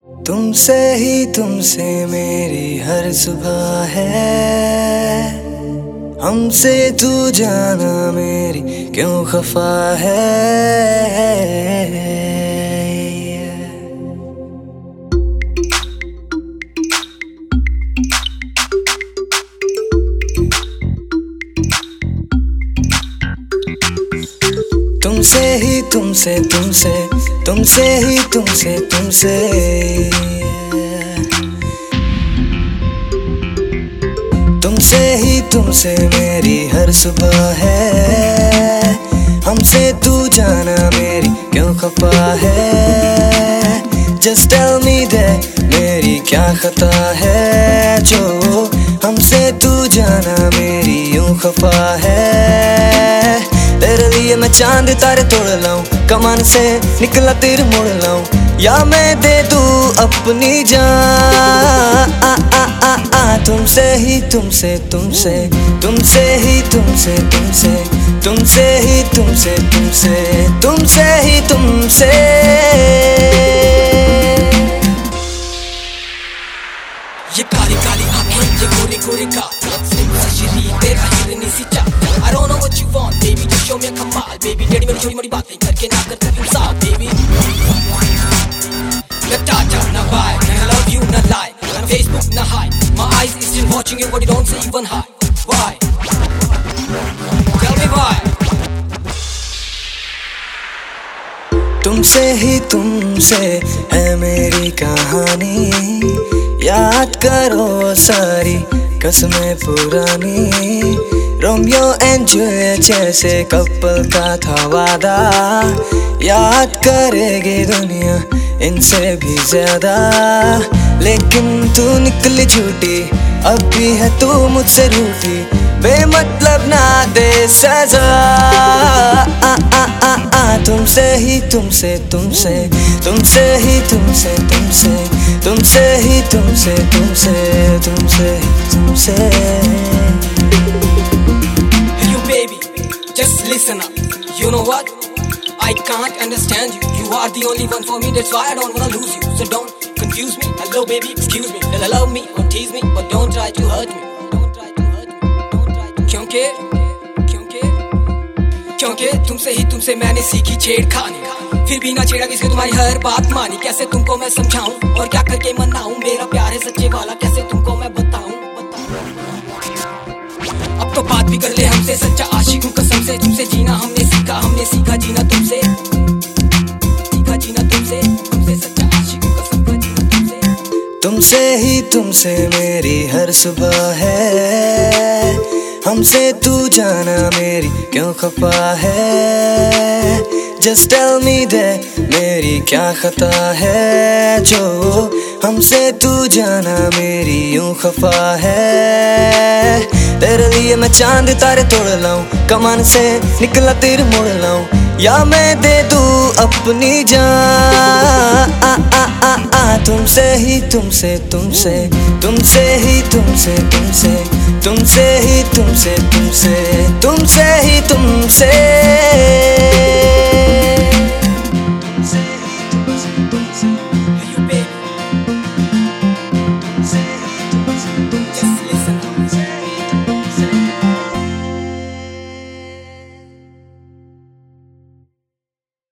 तुमसे ही तुमसे मेरी हर सुबह है, हमसे तू जाना मेरी क्यों खफा है। तुमसे ही तुमसे तुमसे तुमसे ही तुमसे तुमसे तुमसे ही तुमसे मेरी हर सुबह है, हमसे तू जाना मेरी क्यों खफा है। Just tell me that मेरी क्या खता है, जो हमसे तू जाना मेरी यूं खफा है। तेरे लिए मैं चांद तारे तोड़ लाऊं, कमान से निकला तीर मोड़ लाऊं, या मैं दे दूं अपनी जान। तुमसे ही तुमसे तुमसे तुमसे ही तुमसे तुमसे तुमसे ही तुमसे तुमसे तुमसे ही तुमसे। ये काली काली आंखें, ये गोरे गोरे गाल, शरीर तेरा हिरनी सी चाल। I don't know what you want, baby, just show me a कमाल, baby। टेढ़ी मेरी छोटी मोटी बातें करके ना कर तू इंसाफ, baby। ना टाटा ना बाय, ना love you ना lie, ना Facebook ना hi, my eyes is still watching you but you don't say even hi, why? Tell me why? तुमसे ही तुमसे है मेरी कहानी, याद करो सारी कसमें पुरानी। रोमियो एंड जूलियट जैसे कपल का था वादा, याद करेगी दुनिया इनसे भी ज्यादा। लेकिन तू निकली झूठी, अब भी है तू मुझसे रूठी, बेमतलब ना दे सजा। तुमसे ही तुमसे तुमसे तुमसे ही तुमसे तुमसे तुमसे ही तुमसे तुमसे तुमसे तुमसे। Hey you baby, just listen up, you know what? I can't understand you, you are the only one for me, that's why I don't wanna lose you. So don't confuse me, hello baby, excuse me, love me or tease me, but don't try to hurt me. Don't try to hurt me, don't try to। क्योंकि तुमसे ही तुमसे मैंने सीखी छेड़खानी, फिर भी ना छेड़ा किसके तुम्हारी हर बात मानी। कैसे तुमको मैं समझाऊं और क्या करके मनाऊं, मेरा प्यार है सच्चे वाला कैसे तुमको मैं बताऊं। अब तो बात भी कर ले हमसे, सच्चा आशिक हूं कसम से, तुमसे जीना हमने सीखा जीना तुमसे, सीखा जीना तुमसे, तुमसे सच्चा आशिक हूं कसम का जीना तुमसे। तुमसे ही तुमसे मेरी हर सुबह है, हमसे तू जाना मेरी क्यों खफा है। Just tell me that मेरी क्या खता है, जो हमसे तू जाना मेरी यूं खफा है। तेरे लिए मैं चांद तारे तोड़ लाऊं, कमान से निकला तीर मोड़ लाऊं, या मैं दे दूं अपनी जान। तुमसे ही तुमसे तुमसे तुमसे ही तुमसे तुमसे तुमसे ही तुमसे तुमसे तुमसे ही तुमसे।